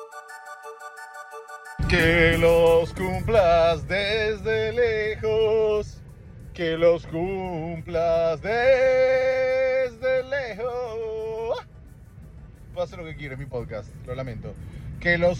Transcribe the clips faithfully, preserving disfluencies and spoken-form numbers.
Que los cumplas desde lejos, que los cumplas desde lejos. Puedo hacer lo que quiero en mi podcast, lo lamento. Que los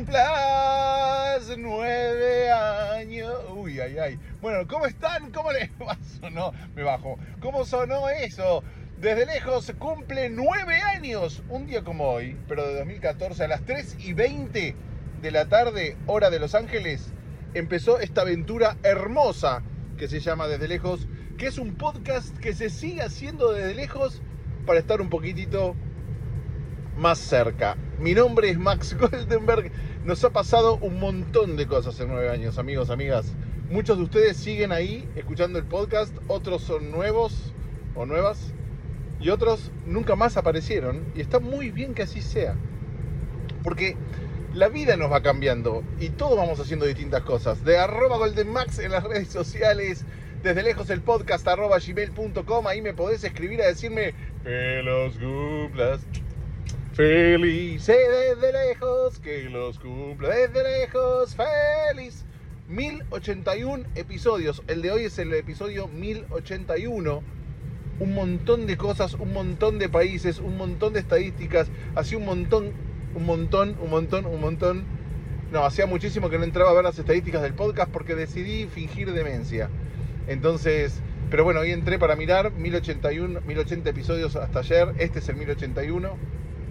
cumplas nueve años. Uy, ay, ay. Bueno, ¿cómo están? ¿Cómo les sonó? Me bajo. ¿Cómo sonó eso? Desde lejos se cumple nueve años. Un día como hoy, pero de dos mil catorce, a las tres y veinte de la tarde, hora de Los Ángeles, empezó esta aventura hermosa que se llama Desde Lejos, que es un podcast que se sigue haciendo desde lejos para estar un poquitito más cerca. Mi nombre es Max Goldenberg. Nos ha pasado un montón de cosas en nueve años, amigos, amigas. Muchos de ustedes siguen ahí escuchando el podcast, otros son nuevos o nuevas y otros nunca más aparecieron, y está muy bien que así sea, porque la vida nos va cambiando y todos vamos haciendo distintas cosas. De arroba goldenmax en las redes sociales, desde lejos el podcast arroba gmail punto com. Ahí me podés escribir a decirme que los cumplas felices desde lejos, que los cumpla desde lejos feliz. mil ochenta y uno episodios. El de hoy es el episodio mil ochenta y uno. Un montón de cosas, un montón de países, un montón de estadísticas, así un montón Un montón, un montón, un montón. No, hacía muchísimo que no entraba a ver las estadísticas del podcast porque decidí fingir demencia. Entonces, pero bueno, hoy entré para mirar mil ochenta y uno, mil ochenta episodios hasta ayer. Este es el mil ochenta y uno.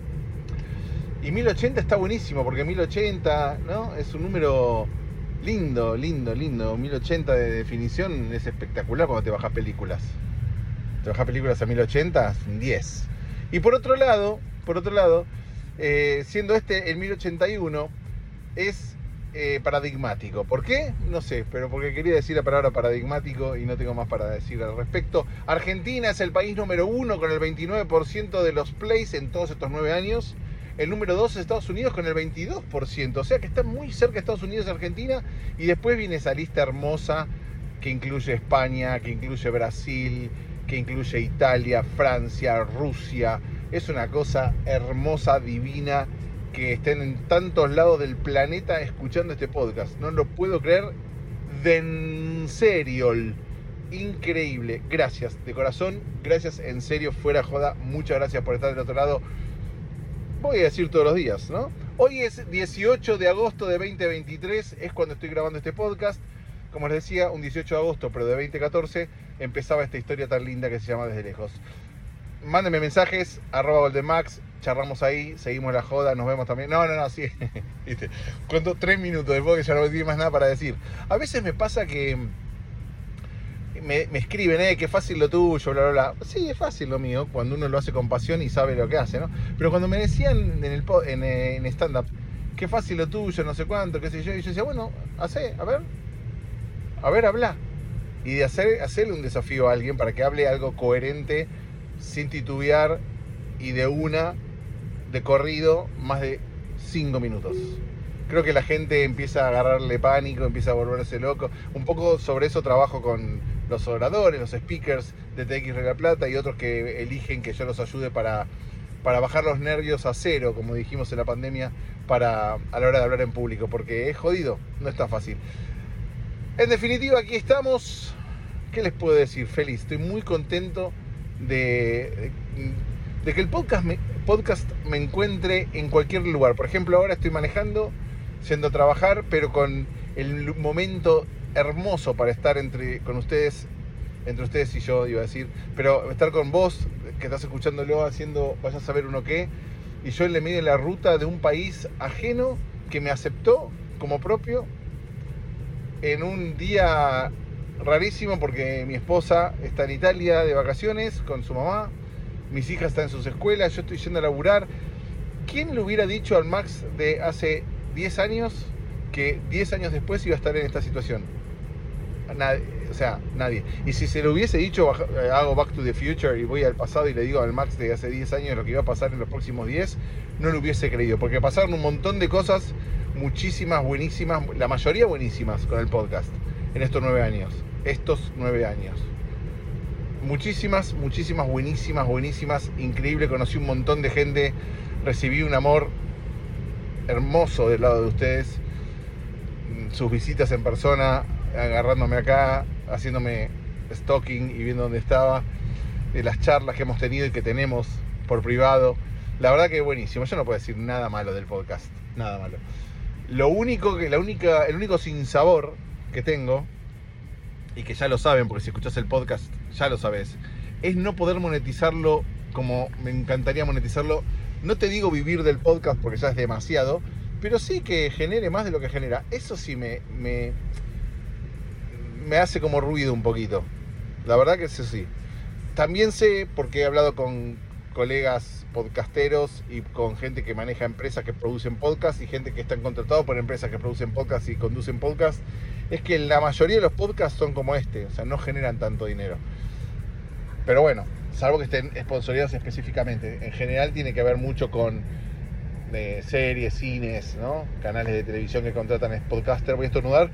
Y mil ochenta está buenísimo porque mil ochenta, ¿no? Es un número lindo, lindo, lindo. mil ochenta de definición es espectacular cuando te bajas películas. Te bajas películas a mil ochenta, es un diez. Y por otro lado, por otro lado, Eh, siendo este el mil ochenta y uno, es eh, paradigmático. ¿Por qué? No sé, pero porque quería decir la palabra paradigmático y no tengo más para decir al respecto. Argentina es el país número uno con el veintinueve por ciento de los plays en todos estos nueve años. El número dos es Estados Unidos con el veintidós por ciento. O sea que está muy cerca Estados Unidos y Argentina. Y después viene esa lista hermosa que incluye España, que incluye Brasil, que incluye Italia, Francia, Rusia. Es una cosa hermosa, divina, que estén en tantos lados del planeta escuchando este podcast. No lo puedo creer. De en serio. Increíble. Gracias, de corazón. Gracias, en serio, fuera joda. Muchas gracias por estar del otro lado. Voy a decir todos los días, ¿no? Hoy es dieciocho de agosto de veinte veintitrés. Es cuando estoy grabando este podcast. Como les decía, un dieciocho de agosto, pero de veinte catorce, empezaba esta historia tan linda que se llama Desde Lejos. Mándenme mensajes, arroba goldenmax, charlamos ahí, seguimos la joda, nos vemos también. No, no, no, sí. ¿Viste? Cuento tres minutos después que ya no tiene más nada para decir. A veces me pasa que me, me escriben, eh, qué fácil lo tuyo, bla, bla, bla. Sí, es fácil lo mío, cuando uno lo hace con pasión y sabe lo que hace, ¿no? Pero cuando me decían en el en, en stand-up, qué fácil lo tuyo, no sé cuánto, qué sé yo, y yo decía, bueno, hacé, a ver, a ver, habla. Y de hacer, hacerle un desafío a alguien para que hable algo coherente, sin titubear y de una, de corrido, más de cinco minutos. Creo que la gente empieza a agarrarle pánico, empieza a volverse loco. Un poco sobre eso trabajo con los oradores, los speakers de T X Regla Plata y otros que eligen que yo los ayude para, para bajar los nervios a cero, como dijimos en la pandemia, para, a la hora de hablar en público, porque es jodido, no es tan fácil. En definitiva, aquí estamos. ¿Qué les puedo decir? Feliz, estoy muy contento De, de que el podcast me, podcast me encuentre en cualquier lugar. Por ejemplo, ahora estoy manejando, yendo a trabajar, pero con el momento hermoso para estar entre con ustedes, entre ustedes y yo, iba a decir, pero estar con vos, que estás escuchándolo, haciendo, vaya a saber uno qué, y yo en el medio de la ruta de un país ajeno que me aceptó como propio en un día rarísimo, porque mi esposa está en Italia de vacaciones con su mamá, mis hijas están en sus escuelas, yo estoy yendo a laburar. ¿Quién le hubiera dicho al Max de hace diez años que diez años después iba a estar en esta situación? Nadie, o sea, nadie. Y si se lo hubiese dicho, hago Back to the Future y voy al pasado y le digo al Max de hace diez años lo que iba a pasar en los próximos diez, no lo hubiese creído, porque pasaron un montón de cosas, muchísimas buenísimas, la mayoría buenísimas con el podcast en estos nueve años. Estos nueve años. Muchísimas, muchísimas buenísimas, buenísimas, increíble. Conocí un montón de gente, recibí un amor hermoso del lado de ustedes, sus visitas en persona, agarrándome acá, haciéndome stalking y viendo dónde estaba, de las charlas que hemos tenido y que tenemos por privado. La verdad que buenísimo. Yo no puedo decir nada malo del podcast, nada malo. Lo único que, la única, el único sinsabor que tengo, y que ya lo saben porque si escuchás el podcast ya lo sabes, es no poder monetizarlo como me encantaría monetizarlo. No te digo vivir del podcast porque ya es demasiado, pero sí que genere más de lo que genera. Eso sí me, me, me hace como ruido un poquito. La verdad que eso sí. También sé, porque he hablado con colegas podcasteros y con gente que maneja empresas que producen podcasts y gente que están contratados por empresas que producen podcasts y conducen podcasts, es que la mayoría de los podcasts son como este, o sea, no generan tanto dinero. Pero bueno, salvo que estén sponsorizados específicamente. En general tiene que ver mucho con eh, series, cines, ¿no? Canales de televisión que contratan podcasters. Voy a estornudar.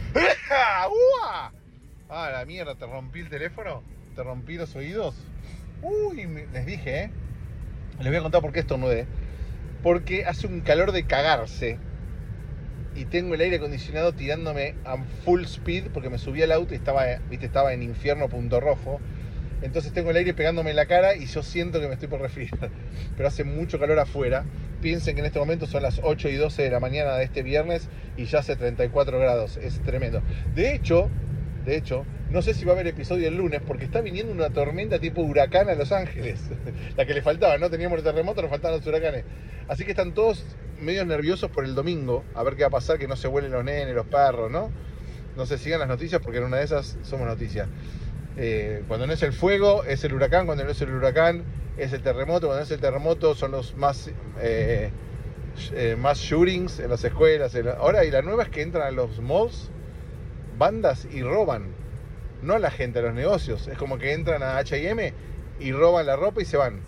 Ah, la mierda, ¿te rompí el teléfono? ¿Te rompí los oídos? Uy, les dije, ¿eh? Les voy a contar por qué estornudé. Porque hace un calor de cagarse. Y tengo el aire acondicionado tirándome a full speed porque me subí al auto y estaba, viste, estaba en infierno punto rojo. Entonces tengo el aire pegándome en la cara y yo siento que me estoy por resfriar. Pero hace mucho calor afuera. Piensen que en este momento son las ocho y doce de la mañana de este viernes y ya hace treinta y cuatro grados. Es tremendo. De hecho, de hecho, no sé si va a haber episodio el lunes porque está viniendo una tormenta tipo huracán a Los Ángeles. La que le faltaba, no teníamos el terremoto, nos faltaban los huracanes. Así que están todos medio nerviosos por el domingo. A ver qué va a pasar, que no se vuelen los nenes, los perros, ¿no? No se sigan las noticias porque en una de esas somos noticias. Eh, cuando no es el fuego, es el huracán. Cuando no es el huracán, es el terremoto. Cuando no es el terremoto, son los más eh, eh, más shootings en las escuelas. En la... Ahora, y la nueva es que entran a los malls bandas y roban. No a la gente, a los negocios. Es como que entran a H y M y roban la ropa y se van.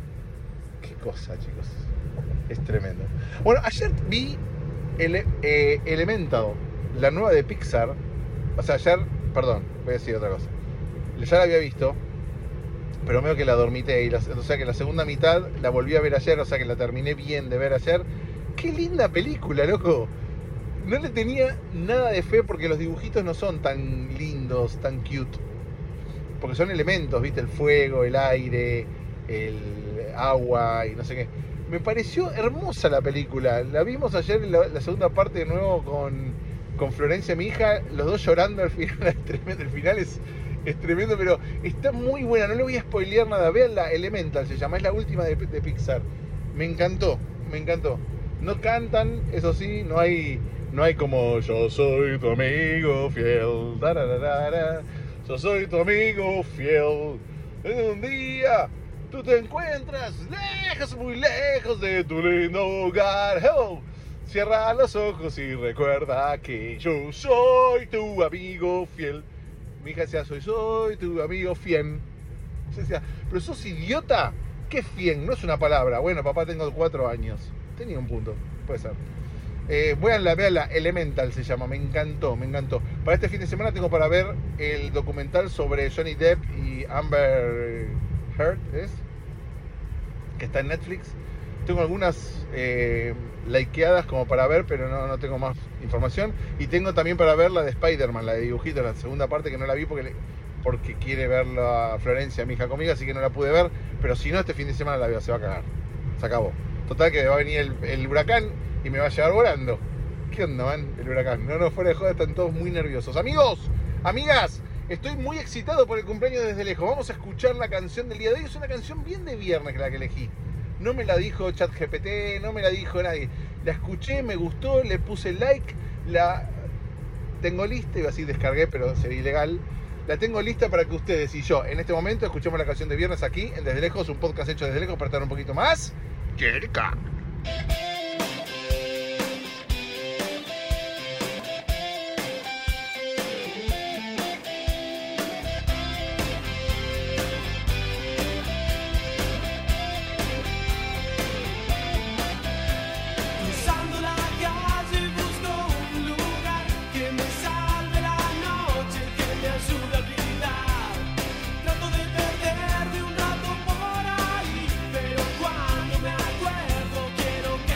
Qué cosa, chicos. Es tremendo. Bueno, ayer vi el, eh, Elemental, la nueva de Pixar. O sea, ayer, perdón, voy a decir otra cosa. Ya la había visto, pero medio que la dormité. Y la, o sea que la segunda mitad la volví a ver ayer, o sea que la terminé bien de ver ayer. ¡Qué linda película, loco! No le tenía nada de fe porque los dibujitos no son tan lindos, tan cute. Porque son elementos, ¿viste? El fuego, el aire, el agua y no sé qué. Me pareció hermosa la película. La vimos ayer en la, la segunda parte de nuevo con, con Florencia, mi hija, los dos llorando al final. Es tremendo, el final es... Es tremendo, pero está muy buena. No le voy a spoilear nada. Veanla, Elemental se llama. Es la última de, de Pixar. Me encantó, me encantó. No cantan, eso sí. No hay, no hay como yo soy tu amigo fiel. Dararara, yo soy tu amigo fiel. En un día tú te encuentras lejos, muy lejos de tu lindo hogar. Oh, cierra los ojos y recuerda que yo soy tu amigo fiel. Mi hija decía, soy, soy tu amigo fiel. Yo decía, pero sos idiota. ¿Qué fiel? No es una palabra. Bueno, papá, tengo cuatro años. Tenía un punto, puede ser. Eh, véanla, véanla, Elemental se llama. Me encantó, me encantó. Para este fin de semana tengo para ver el documental sobre Johnny Depp y Amber Heard, ¿es? Que está en Netflix. Tengo algunas eh, likeadas como para ver, pero no, no tengo más información. Y tengo también para ver la de Spider-Man, la de dibujito, la segunda parte que no la vi porque, le, porque quiere verla Florencia, mi hija conmigo, así que no la pude ver. Pero si no, este fin de semana la veo, se va a cagar. Se acabó. Total que va a venir el, el huracán y me va a llevar volando. ¿Qué onda, man? El huracán. No, no, fuera de joda, están todos muy nerviosos. Amigos, amigas, estoy muy excitado por el cumpleaños desde lejos. Vamos a escuchar la canción del día de hoy. Es una canción bien de viernes la que elegí. No me la dijo ChatGPT, no me la dijo nadie. La escuché, me gustó, le puse like, la tengo lista, iba a decir descargué, pero sería ilegal. La tengo lista para que ustedes y yo, en este momento, escuchemos la canción de viernes aquí, en Desde Lejos, un podcast hecho desde lejos para estar un poquito más cerca. Trato de perderme un rato por ahí, pero cuando me acuerdo quiero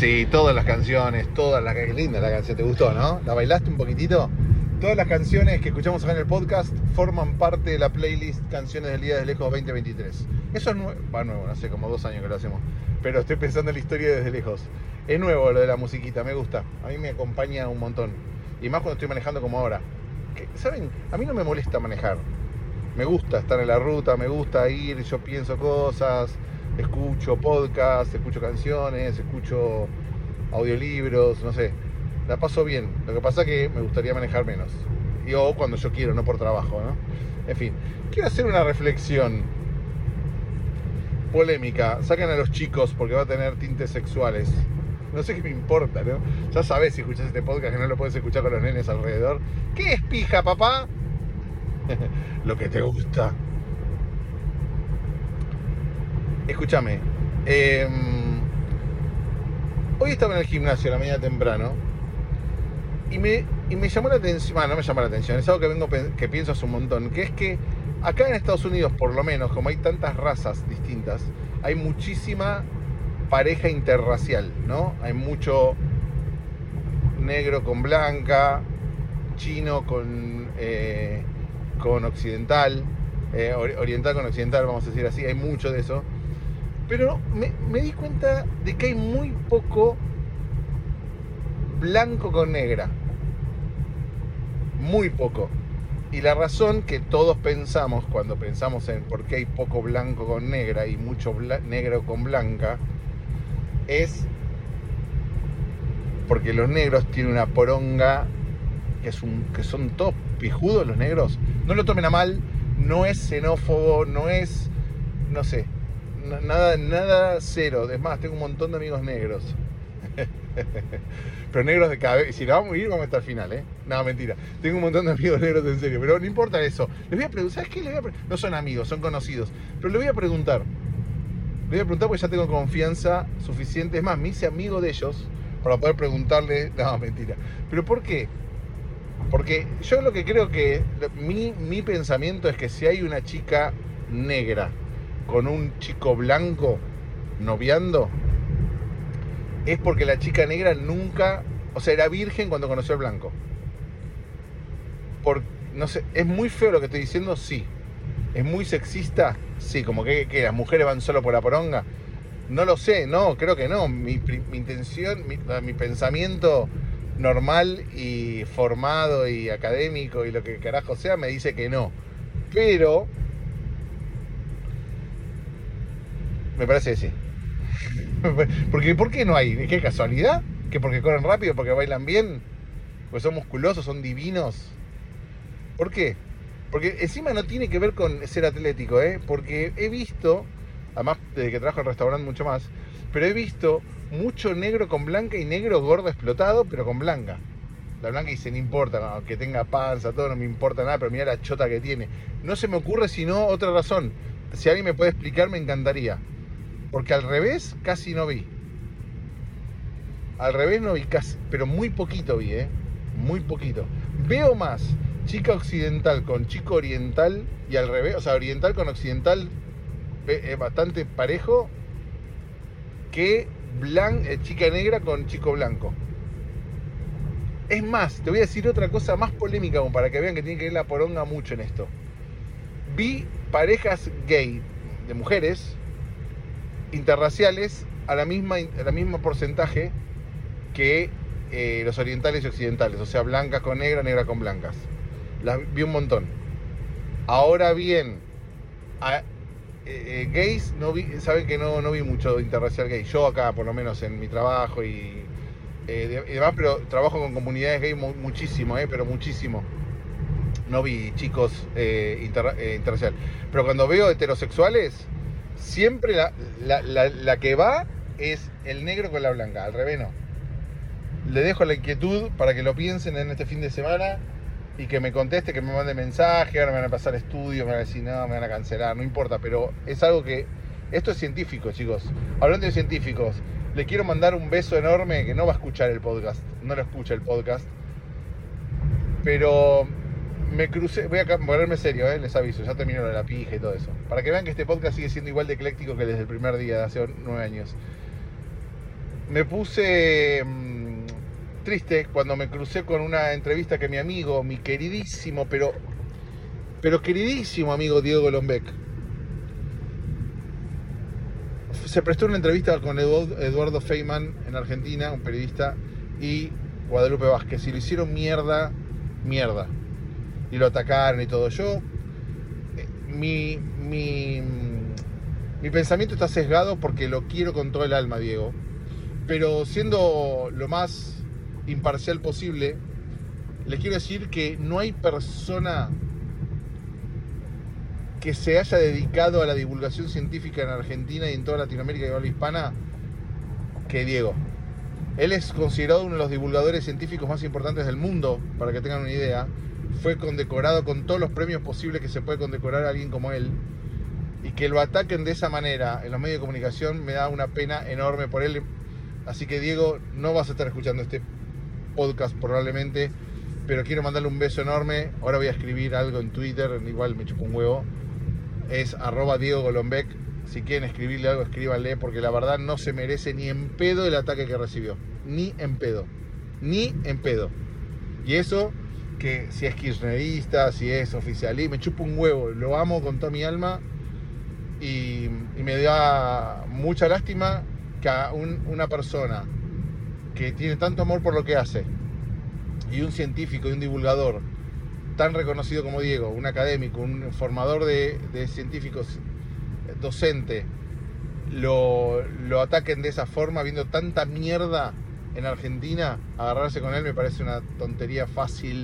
Sí, todas las canciones, todas las... Qué linda la canción, ¿te gustó, no? ¿La bailaste un poquitito? Todas las canciones que escuchamos acá en el podcast forman parte de la playlist Canciones del Día de Lejos veinte veintitrés. Eso es nuevo, va nuevo, no sé, como dos años que lo hacemos. Pero estoy pensando en la historia desde lejos. Es nuevo lo de la musiquita, me gusta. A mí me acompaña un montón. Y más cuando estoy manejando como ahora. Que, ¿saben? A mí no me molesta manejar. Me gusta estar en la ruta, me gusta ir, yo pienso cosas, escucho podcasts, escucho canciones, escucho audiolibros, no sé. La paso bien. Lo que pasa es que me gustaría manejar menos. Y o cuando yo quiero, no por trabajo, ¿no? En fin, quiero hacer una reflexión polémica. Saquen a los chicos porque va a tener tintes sexuales. No sé qué me importa, ¿no? Ya sabés si escuchás este podcast que no lo puedes escuchar con los nenes alrededor. ¿Qué es pija, papá? Lo que te gusta. Escúchame. Eh, hoy estaba en el gimnasio a la mañana temprano. Y me, y me llamó la atención, bueno, no me llamó la atención, es algo que vengo que pienso hace un montón, que es que acá en Estados Unidos, por lo menos, como hay tantas razas distintas, hay muchísima pareja interracial, ¿no? Hay mucho negro con blanca, chino con, eh, con occidental, eh, oriental con occidental, vamos a decir así, hay mucho de eso. Pero me, me di cuenta de que hay muy poco blanco con negra. Muy poco. Y la razón que todos pensamos cuando pensamos en por qué hay poco blanco con negra y mucho negro con blanca es porque los negros tienen una poronga que, es un, que son todos pijudos los negros. No lo tomen a mal, no es xenófobo, no es, no sé, nada, nada cero. Es más, tengo un montón de amigos negros. Pero negros de cabeza. Y si nos vamos a ir, vamos hasta el final, ¿eh? No, mentira. Tengo un montón de amigos negros en serio. Pero no importa eso. Les voy a preguntar. ¿Sabes qué? Les voy a pre- no son amigos, son conocidos. Pero les voy a preguntar. Les voy a preguntar porque ya tengo confianza suficiente. Es más, me hice amigo de ellos para poder preguntarle. No, mentira. ¿Pero por qué? Porque yo lo que creo que. Mi, mi pensamiento es que si hay una chica negra con un chico blanco noviando, es porque la chica negra nunca, o sea, era virgen cuando conoció al blanco. Por, no sé, es muy feo lo que estoy diciendo, sí. Es muy sexista, sí. Como que, que las mujeres van solo por la poronga. No lo sé, no, creo que no. Mi, mi intención, mi, mi pensamiento normal y formado y académico y lo que carajo sea me dice que no. Pero me parece que sí. Porque, ¿por qué no hay? ¿Qué casualidad? ¿Que porque corren rápido? ¿Porque bailan bien? ¿Porque son musculosos? ¿Son divinos? ¿Por qué? Porque encima no tiene que ver con ser atlético, ¿eh? Porque he visto, además desde que trabajo en restaurante mucho más, pero he visto mucho negro con blanca y negro gordo explotado, pero con blanca. La blanca dice, no importa, aunque tenga panza, todo, no me importa nada, pero mira la chota que tiene. No se me ocurre sino otra razón. Si alguien me puede explicar, me encantaría. Porque al revés casi no vi. Al revés no vi casi, pero muy poquito vi, ¿eh? Muy poquito. Veo más chica occidental con chico oriental y al revés, o sea, oriental con occidental es bastante parejo que blan, eh, chica negra con chico blanco. Es más, te voy a decir otra cosa más polémica como para que vean que tiene que ver la poronga mucho en esto. Vi parejas gay de mujeres interraciales a la misma, a la misma porcentaje que eh, los orientales y occidentales, o sea, blancas con negras, negras con blancas. Las vi un montón. Ahora bien, a, eh, eh, gays, no vi, saben que no, no vi mucho interracial gay. Yo acá, por lo menos en mi trabajo y, eh, y demás, pero trabajo con comunidades gay mu- muchísimo, eh, pero muchísimo. No vi chicos eh, inter, eh, interracial. Pero cuando veo heterosexuales, siempre la, la, la, la que va es el negro con la blanca, al revés no. Le dejo la inquietud para que lo piensen en este fin de semana y que me conteste, que me mande mensaje. Ahora me van a pasar estudios, me van a decir no, me van a cancelar, no importa, pero es algo que... Esto es científico, chicos. Hablando de científicos, le quiero mandar un beso enorme, que no va a escuchar el podcast, no lo escucha el podcast, pero me crucé, voy a ponerme serio, ¿eh? Les aviso, ya terminó la pija y todo eso, para que vean que este podcast sigue siendo igual de ecléctico que desde el primer día de hace nueve años. me puse mmm, triste cuando me crucé con una entrevista que mi amigo, mi queridísimo, pero, pero queridísimo amigo Diego Golombek, se prestó una entrevista con Eduardo Feynman en Argentina, un periodista, y Guadalupe Vázquez, y lo hicieron mierda, mierda, y lo atacaron y todo. Yo, mi, mi, mi pensamiento está sesgado porque lo quiero con todo el alma, Diego, pero siendo lo más imparcial posible, les quiero decir que no hay persona que se haya dedicado a la divulgación científica en Argentina y en toda Latinoamérica y habla hispana que Diego. Él es considerado uno de los divulgadores científicos más importantes del mundo, para que tengan una idea. Fue condecorado con todos los premios posibles que se puede condecorar a alguien como él. Y que lo ataquen de esa manera en los medios de comunicación me da una pena enorme por él. Así que Diego, no vas a estar escuchando este podcast probablemente, pero quiero mandarle un beso enorme. Ahora voy a escribir algo en Twitter, igual me chupo un huevo. Es arroba Diego Golombek. Si quieren escribirle algo, escríbanle, porque la verdad no se merece ni en pedo el ataque que recibió. Ni en pedo. Ni en pedo. Y eso, que si es kirchnerista, si es oficialista, me chupo un huevo. Lo amo con toda mi alma. Y, y me da mucha lástima que a un, una persona que tiene tanto amor por lo que hace, y un científico y un divulgador tan reconocido como Diego, un académico, un formador de, de científicos, docente, lo, lo ataquen de esa forma, viendo tanta mierda en Argentina. Agarrarse con él me parece una tontería fácil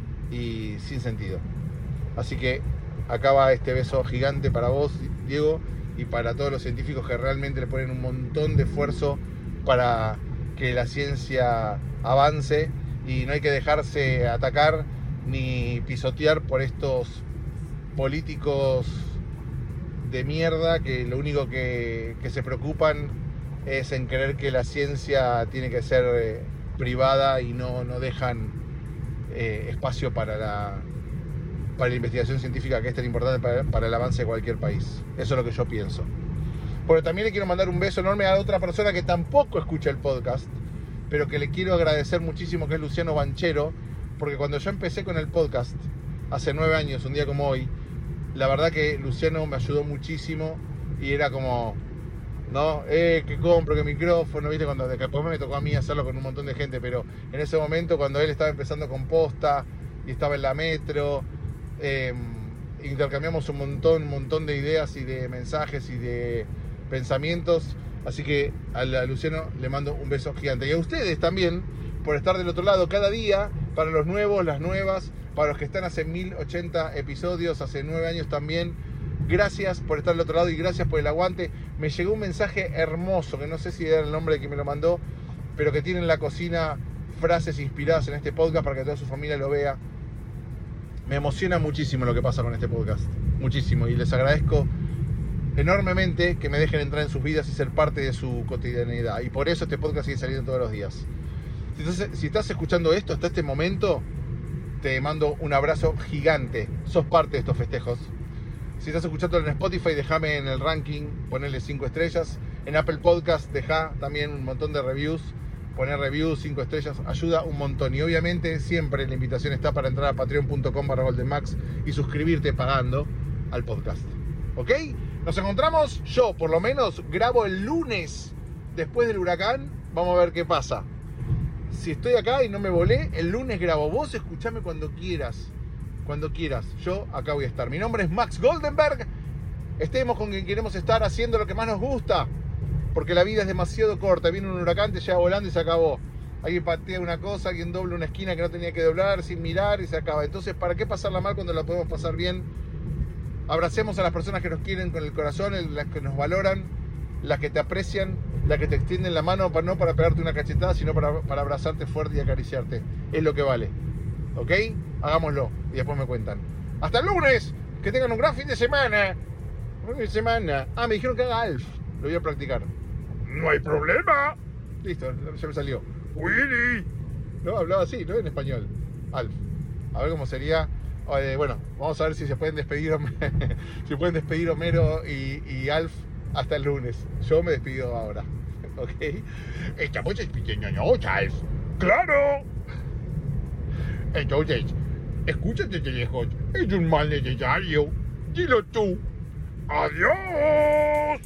y sin sentido. Así que acá va este beso gigante para vos, Diego, y para todos los científicos que realmente le ponen un montón de esfuerzo para que la ciencia avance, y no hay que dejarse atacar ni pisotear por estos políticos de mierda que lo único que, que se preocupan es en creer que la ciencia tiene que ser eh, privada, y no, no dejan eh, espacio para la, para la investigación científica, que es tan importante para, para el avance de cualquier país. Eso es lo que yo pienso. Pero también le quiero mandar un beso enorme a otra persona que tampoco escucha el podcast, pero que le quiero agradecer muchísimo, que es Luciano Banchero, porque cuando yo empecé con el podcast, hace nueve años, un día como hoy, la verdad que Luciano me ayudó muchísimo, y era como, ¿no? Eh, que compro, que micrófono, ¿viste? Cuando después me tocó a mí hacerlo con un montón de gente, pero en ese momento, cuando él estaba empezando con Posta, y estaba en la Metro, eh, intercambiamos un montón, un montón de ideas y de mensajes y de pensamientos. Así que a Luciano le mando un beso gigante. Y a ustedes también, por estar del otro lado cada día, para los nuevos, las nuevas, para los que están hace mil ochenta episodios, hace nueve años también. Gracias por estar del otro lado y gracias por el aguante. Me llegó un mensaje hermoso, que no sé si era el nombre de quien me lo mandó, pero que tiene en la cocina frases inspiradas en este podcast para que toda su familia lo vea. Me emociona muchísimo lo que pasa con este podcast. Muchísimo. Y les agradezco enormemente que me dejen entrar en sus vidas y ser parte de su cotidianidad. Y por eso este podcast sigue saliendo todos los días. Si estás, si estás escuchando esto hasta este momento, te mando un abrazo gigante. Sos parte de estos festejos. Si estás escuchando en Spotify, déjame en el ranking, ponele cinco estrellas. En Apple Podcast, deja también un montón de reviews. Poner reviews, cinco estrellas, ayuda un montón. Y obviamente siempre la invitación está para entrar a patreon punto com barra goldenmax y suscribirte pagando al podcast. ¿Ok? Nos encontramos, yo por lo menos grabo el lunes después del huracán. Vamos a ver qué pasa. Si estoy acá y no me volé, el lunes grabo. Vos escuchame cuando quieras. Cuando quieras. Yo acá voy a estar. Mi nombre es Max Goldenberg. Estemos con quien queremos estar, haciendo lo que más nos gusta. Porque la vida es demasiado corta. Viene un huracán, te lleva volando y se acabó. Alguien patea una cosa, alguien dobla una esquina que no tenía que doblar sin mirar y se acaba. Entonces, ¿para qué pasarla mal cuando la podemos pasar bien? Abracemos a las personas que nos quieren con el corazón, las que nos valoran, las que te aprecian, las que te extienden la mano, para, no para pegarte una cachetada, sino para, para abrazarte fuerte y acariciarte. Es lo que vale. ¿Ok? Hagámoslo y después me cuentan. ¡Hasta el lunes! ¡Que tengan un gran fin de semana! Un fin de semana. Ah, me dijeron que haga Alf. Lo voy a practicar. ¡No hay problema! Listo, ya me salió. ¡Willy! No, hablaba así, no en español. Alf. A ver cómo sería. Eh, bueno, vamos a ver si se pueden despedir si pueden despedir Homero y, y Alf hasta el lunes. Yo me despido ahora. ¿ok? Estamos despidiendo notas. ¡Claro! Entonces, escucha desde lejos. Es un mal necesario. Dilo tú. ¡Adiós!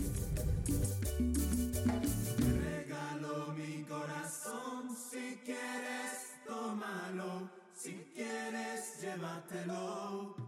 Regalo mi corazón, si quieres, tómalo. Si quieres, llévatelo.